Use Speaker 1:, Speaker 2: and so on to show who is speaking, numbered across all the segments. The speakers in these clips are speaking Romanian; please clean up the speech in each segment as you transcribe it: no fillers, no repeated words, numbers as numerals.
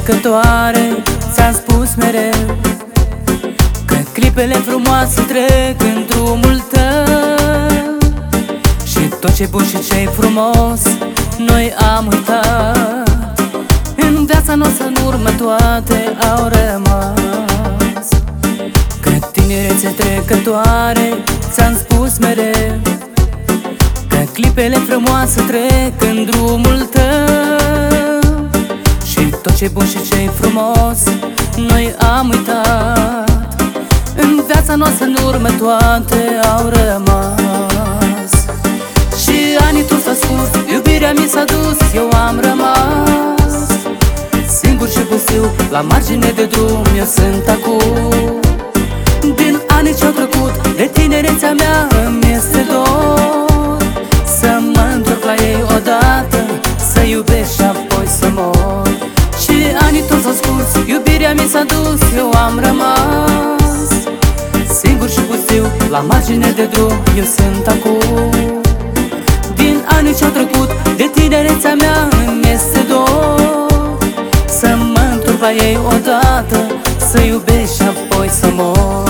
Speaker 1: trecătoare. Ți-am spus mereu că clipele frumoase trec în drumul tău, și tot ce bun și ce-i frumos noi am uitat. În viața noastră în urmă toate au rămas, că tinerețe trecătoare. Ți-am spus mereu că clipele frumoase trec în drumul tău, și tot ce bun și ce-i frumos noi am uitat. În viața noastră în urmă toate au rămas, și anii tu s-a scurs, iubirea mi s-a dus, eu am rămas singur și pustiu, la margine de drum eu sunt acum. Din anii ce-au trecut, de tinerețea mea îmi este dor, să mă întorc la ei odată, să iubesc și apoi să mor. Și anii toți s-au scurs, iubirea mi s-a dus, eu am rămas singur și pustiu, la margine de drum eu sunt acum. Din anii ce-au trecut, de tinerețea mea îmi este dor, să mă întorc la ei odată, să iubesc și apoi să mor.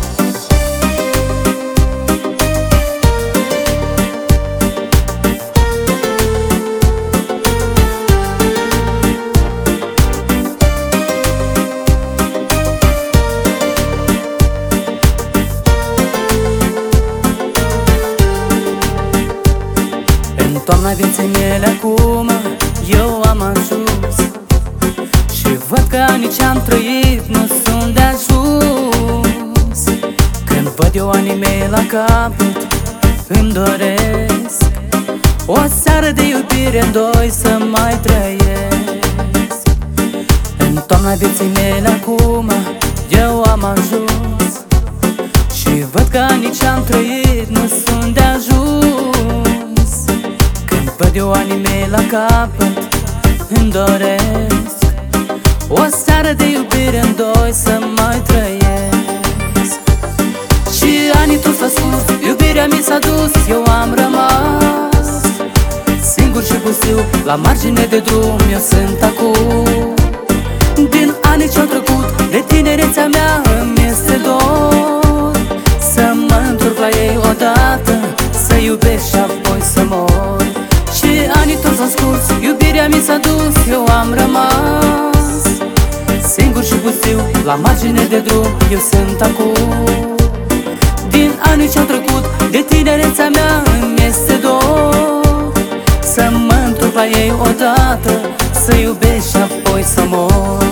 Speaker 1: În toamna vieții mele acum eu am ajuns, și văd că anii ce-am trăit nu sunt de ajuns. Când văd eu anii mei la capăt, îmi doresc o seară de iubire în doi să mai trăiesc. În toamna vieții mele acum eu am ajuns, și văd că anii ce-am trăit nu sunt de ajuns. Când văd eu anii mei la capăt, îmi doresc o seară de iubire în doi să mai trăiesc. Și anii tu s-a scurs, iubirea mi s-a dus, eu am rămas singur și pustiu, la margine de drum eu sunt acum. Din anii ce-au trecut, de tinerețea mea îmi este dor, să mă întorc la ei odată, să iubesc și apoi să mor. Și anii toți s-au scurs, iubirea mi s-a dus, eu am rămas singur și pustiu, la margine de drum eu sunt acum. Din anii ce-au trecut, de tinerețea mea îmi este dor, să mă întorc la ei odată, să iubesc și apoi să mor.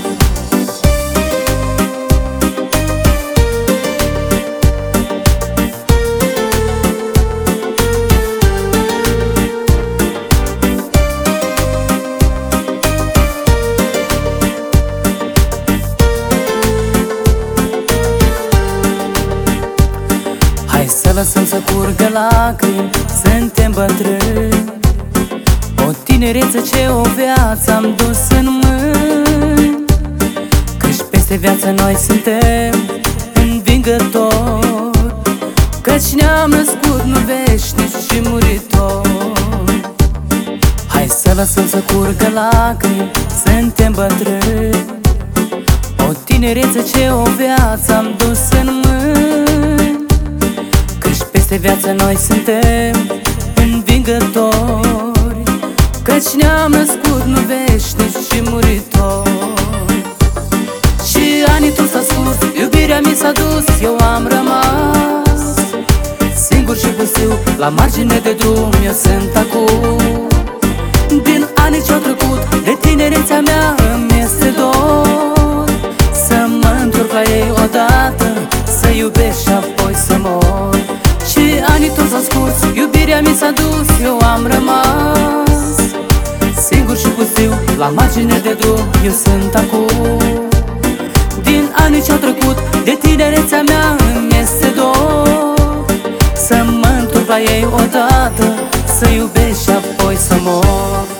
Speaker 1: Hai să lăsăm să curgă lacrimi, suntem bătrâni, o tinerețe ce o viață am dus în mâini, căci peste viață noi suntem învingători, căci ne-am născut nu veșnici și muritori. Hai să lăsăm să curgă lacrimi, suntem bătrâni, o tinerețe ce o viață am dus în mâini, căci peste viață noi suntem învingători, căci ne-am născut nu veșnici și muritori. Și anii tu s-a scurs, iubirea mi s-a dus, eu am rămas singur și pustiu, la margine de drum eu sunt acum. Din anii ce-au trecut, de tinerețea mea îmi este dor, să mă întorc la ei odată, să iubesc și apoi să mor. Și anii toți s-au scurs, iubirea mi s-a dus, eu am rămas singur și pustiu, la margine de drum eu sunt acum. Din anii ce-au trecut, de tinerețea mea îmi este dor, să mă întorc la ei odată, să iubesc și apoi să mor.